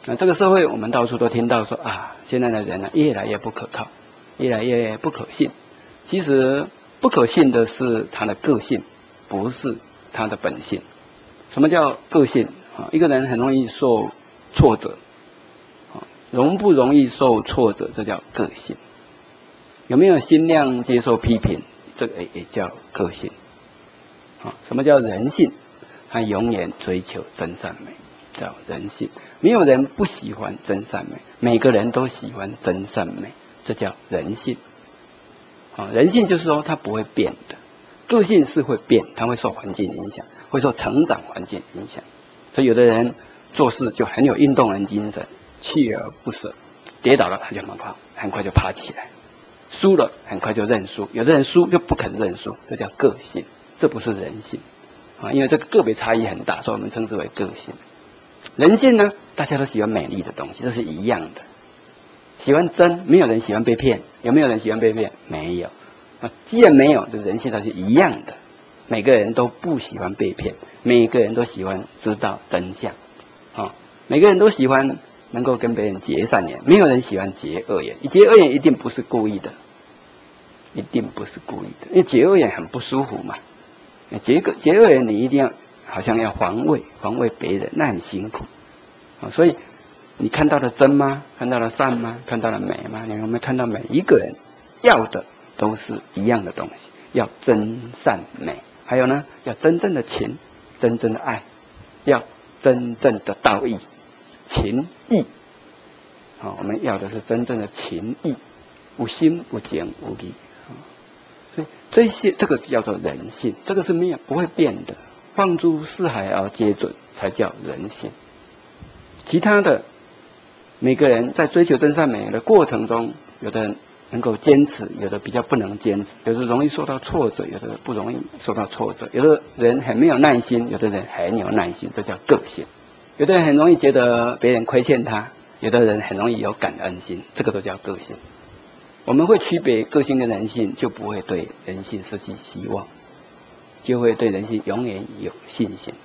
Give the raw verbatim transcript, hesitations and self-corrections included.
那这个社会我们到处都听到说啊，现在的人呢、啊、越来越不可靠，越来越不可信。其实不可信的是他的个性，不是他的本性。什么叫个性啊？一个人很容易受挫折，啊，容不容易受挫折，这叫个性。有没有心量接受批评，这个也叫个性。啊，什么叫人性？他永远追求真善美，叫人性。没有人不喜欢真善美，每个人都喜欢真善美，这叫人性。啊，人性就是说它不会变的，个性是会变，它会受环境影响，会受成长环境影响。所以有的人做事就很有运动人精神，锲而不舍，跌倒了他就很快很快就爬起来，输了很快就认输。有的人输就不肯认输，这叫个性，这不是人性。啊，因为这个个别差异很大，所以我们称之为个性。人性呢，大家都喜欢美丽的东西，这是一样的。喜欢真，没有人喜欢被骗。有没有人喜欢被骗？没有。啊，既然没有，这人性它是一样的。每个人都不喜欢被骗，每个人都喜欢知道真相。啊，每个人都喜欢能够跟别人结善缘，没有人喜欢结恶缘。结恶缘一定不是故意的，一定不是故意的，因为结恶缘很不舒服嘛。结个结恶缘，你一定要好像要防卫，防卫别人，那很辛苦。啊，所以你看到了真吗？看到了善吗？看到了美吗？你有没有看到每一个人要的都是一样的东西？要真善美，还有呢，要真正的情，真正的爱，要真正的道义，情义。好，我们要的是真正的情义，无心无情无义。所以这些这个叫做人性，这个是没有不会变的。放诸四海而皆准，才叫人性。其他的，每个人在追求真善美的过程中，有的人能够坚持，有的比较不能坚持，有的容易受到挫折，有的不容易受到挫折，有的人很没有耐心，有的人很有耐心，这叫个性。有的人很容易觉得别人亏欠他，有的人很容易有感恩心，这个都叫个性。我们会区别个性跟人性，就不会对人性失去希望，就会对人性永远有信心。